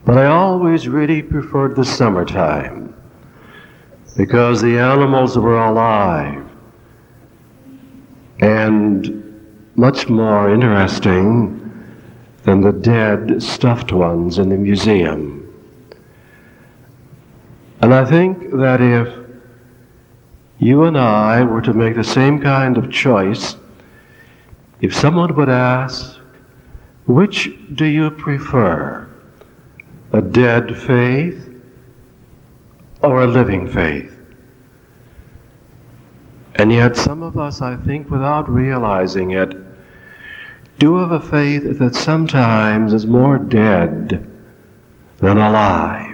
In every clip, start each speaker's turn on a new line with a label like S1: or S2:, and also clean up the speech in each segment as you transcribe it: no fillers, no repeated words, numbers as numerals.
S1: But I always really preferred the summertime because the animals were alive and much more interesting than the dead stuffed ones in the museum. And I think that if you and I were to make the same kind of choice, if someone would ask, which do you prefer, a dead faith or a living faith? And yet some of us, I think, without realizing it, do have a faith that sometimes is more dead than alive.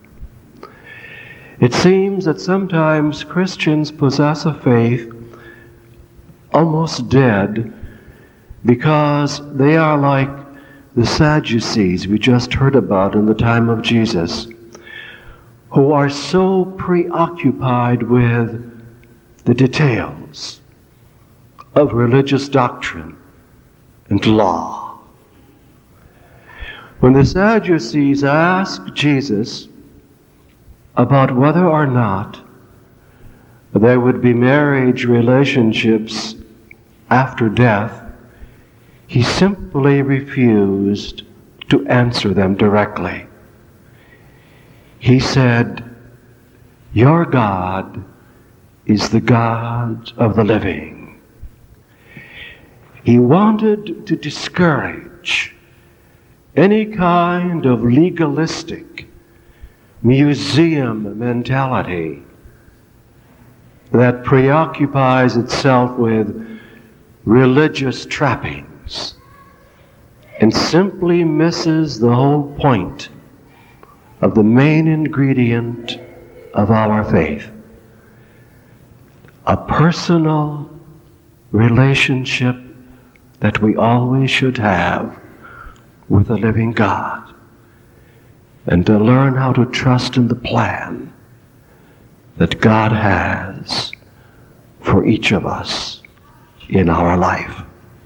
S1: It seems that sometimes Christians possess a faith almost dead because they are like the Sadducees we just heard about in the time of Jesus, who are so preoccupied with the details of religious doctrine and law. When the Sadducees asked Jesus about whether or not there would be marriage relationships after death, he simply refused to answer them directly. He said, "Your God is the God of the living." He wanted to discourage any kind of legalistic museum mentality that preoccupies itself with religious trappings and simply misses the whole point of the main ingredient of our faith: a personal relationship that we always should have with the living God, and to learn how to trust in the plan that God has for each of us in our life.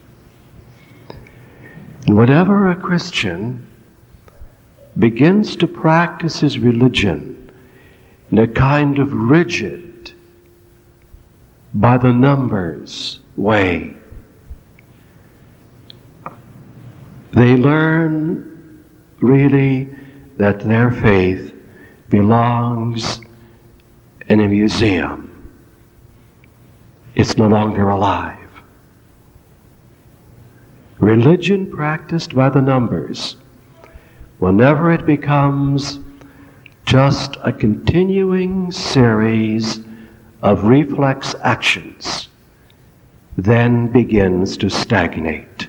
S1: And whenever a Christian begins to practice his religion in a kind of rigid, by the numbers way, they learn really that their faith belongs in a museum. It's no longer alive. Religion practiced by the numbers, whenever it becomes just a continuing series of reflex actions, then begins to stagnate.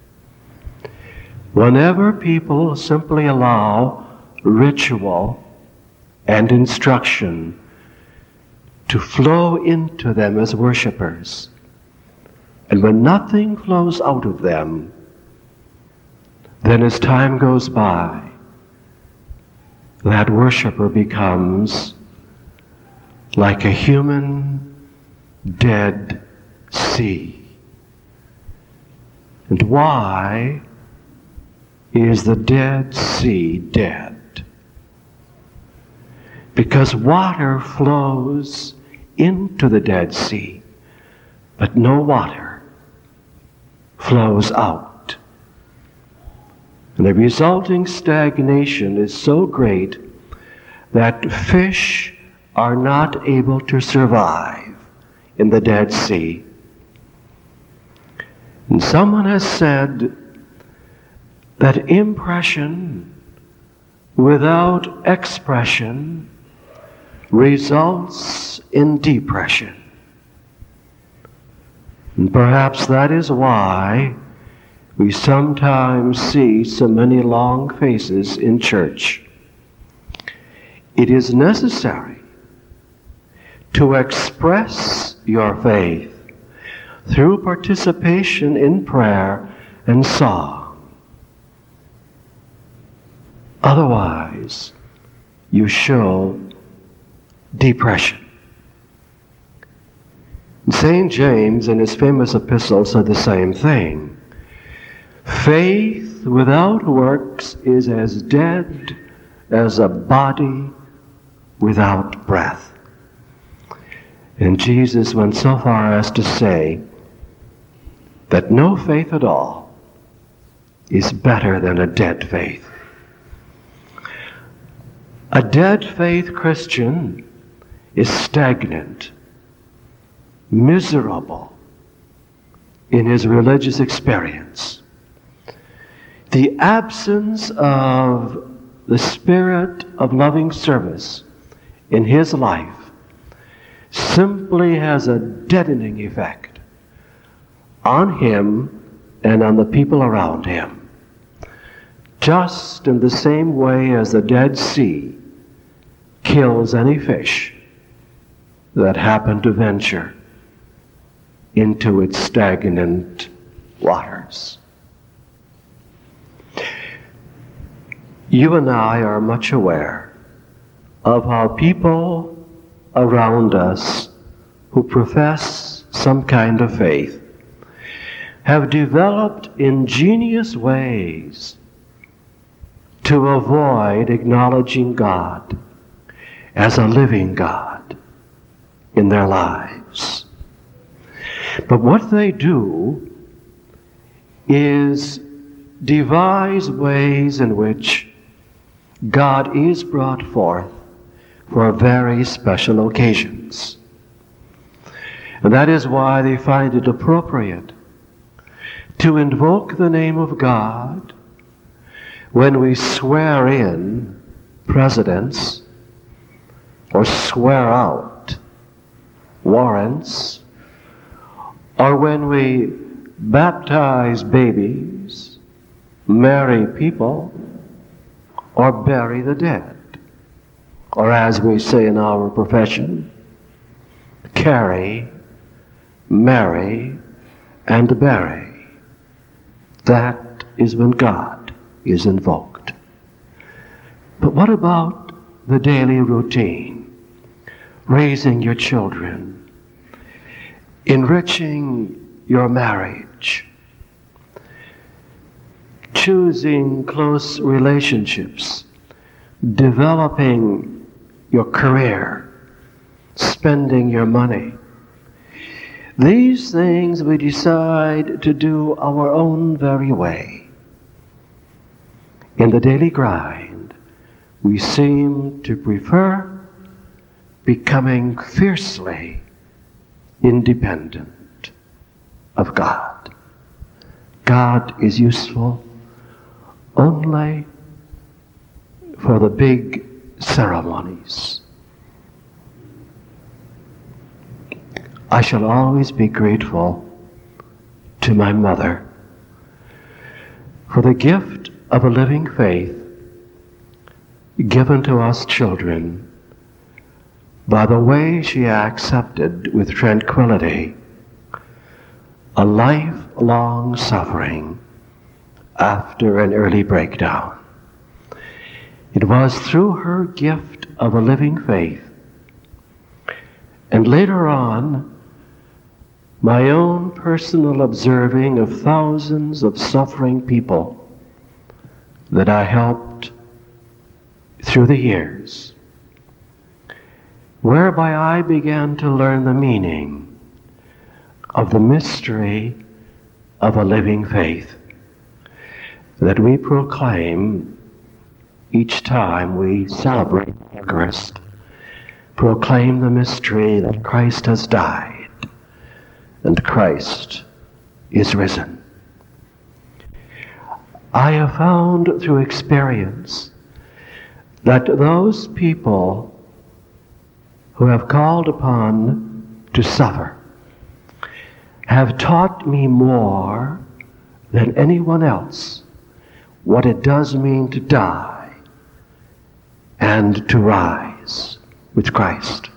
S1: Whenever people simply allow ritual and instruction to flow into them as worshipers, and when nothing flows out of them, then as time goes by, that worshiper becomes like a human dead sea. And why is the Dead Sea dead? Because water flows into the Dead Sea, but no water flows out. And the resulting stagnation is so great that fish are not able to survive in the Dead Sea. And someone has said that impression without expression results in depression. And perhaps that is why we sometimes see so many long faces in church. It is necessary to express your faith through participation in prayer and song. Otherwise, you show depression. St. James, in his famous epistle, said the same thing. Faith without works is as dead as a body without breath. And Jesus went so far as to say that no faith at all is better than a dead faith. A dead faith Christian is stagnant, miserable in his religious experience. The absence of the spirit of loving service in his life simply has a deadening effect on him and on the people around him, just in the same way as the Dead Sea kills any fish that happen to venture into its stagnant waters. You and I are much aware of how people around us who profess some kind of faith have developed ingenious ways to avoid acknowledging God as a living God in their lives. But what they do is devise ways in which God is brought forth for very special occasions. And that is why they find it appropriate to invoke the name of God when we swear in presidents or swear out warrants, or when we baptize babies, marry people, or bury the dead, or as we say in our profession, carry, marry, and bury. That is when God is invoked. But what about the daily routine? Raising your children, enriching your marriage, choosing close relationships, developing your career, spending your money. These things we decide to do our own very way. In the daily grind, we seem to prefer becoming fiercely independent of God. God is useful only for the big ceremonies. I shall always be grateful to my mother for the gift of a living faith given to us children by the way she accepted with tranquility a lifelong suffering after an early breakdown. It was through her gift of a living faith, and later on, my own personal observing of thousands of suffering people that I helped through the years, whereby I began to learn the meaning of the mystery of a living faith that we proclaim each time we celebrate the Eucharist. Proclaim the mystery that Christ has died and Christ is risen. I have found through experience that those people who have called upon to suffer have taught me more than anyone else what it does mean to die and to rise with Christ.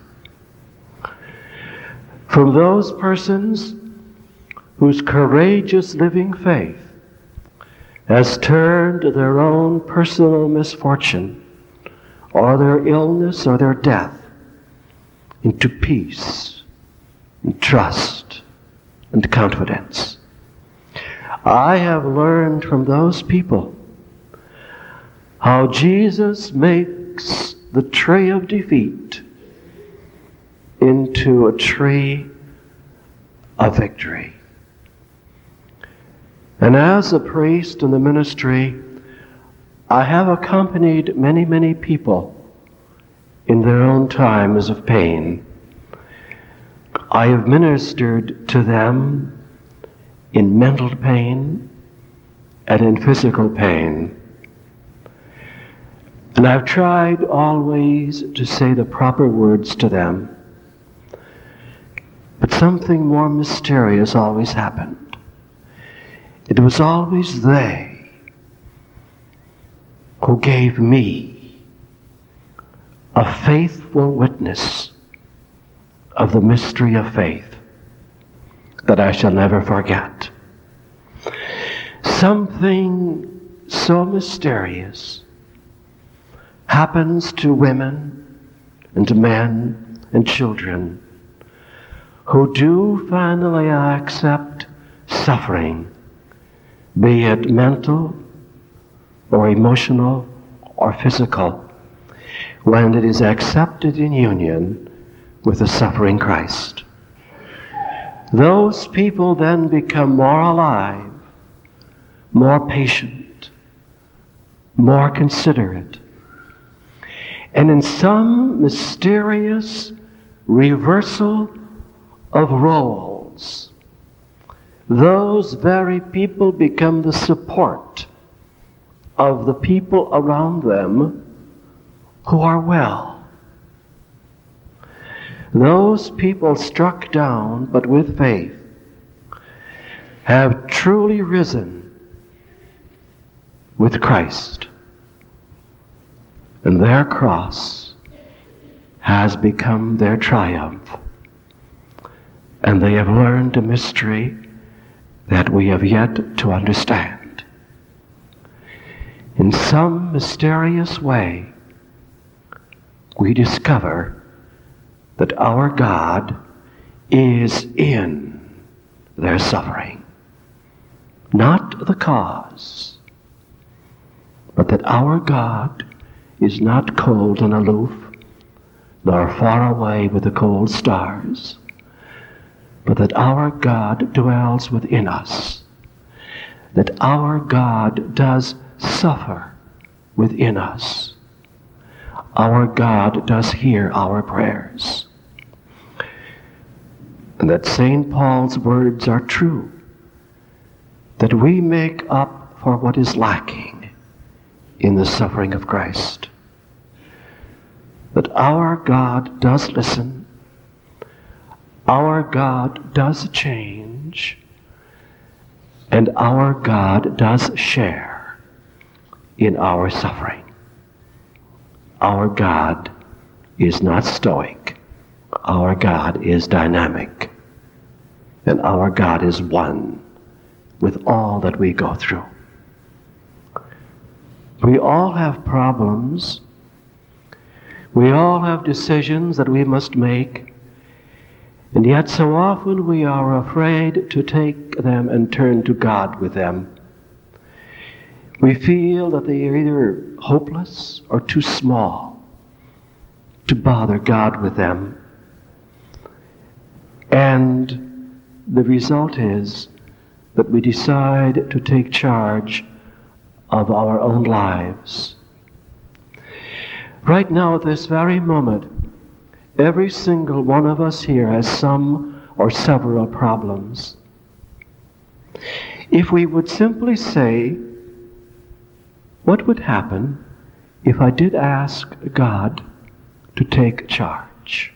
S1: From those persons whose courageous living faith has turned their own personal misfortune or their illness or their death into peace and trust and confidence. I have learned from those people how Jesus makes the tree of defeat into a tree of victory. And as a priest in the ministry, I have accompanied many, many people in their own times of pain. I have ministered to them in mental pain and in physical pain. And I've tried always to say the proper words to them. But something more mysterious always happened. It was always they who gave me a faithful witness of the mystery of faith that I shall never forget. Something so mysterious happens to women and to men and children who do finally accept suffering, be it mental or emotional or physical, when it is accepted in union with the suffering Christ. Those people then become more alive, more patient, more considerate. And in some mysterious reversal of roles, those very people become the support of the people around them who are well. Those people struck down, but with faith, have truly risen with Christ. And their cross has become their triumph. And they have learned a mystery that we have yet to understand. In some mysterious way, we discover that our God is in their suffering. Not the cause, but that our God is not cold and aloof, nor far away with the cold stars, but that our God dwells within us, that our God does suffer within us. Our God does hear our prayers. And that St. Paul's words are true, that we make up for what is lacking in the suffering of Christ. That our God does listen, our God does change, and our God does share in our suffering. Our God is not stoic. Our God is dynamic. And our God is one with all that we go through. We all have problems. We all have decisions that we must make. And yet so often we are afraid to take them and turn to God with them. We feel that they are either hopeless or too small to bother God with them. And the result is that we decide to take charge of our own lives. Right now, at this very moment, every single one of us here has some or several problems. If we would simply say, what would happen if I did ask God to take charge?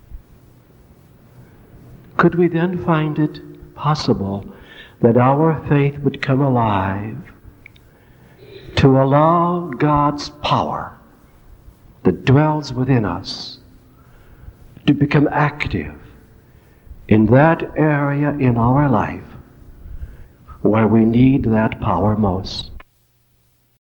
S1: Could we then find it possible that our faith would come alive to allow God's power that dwells within us to become active in that area in our life where we need that power most?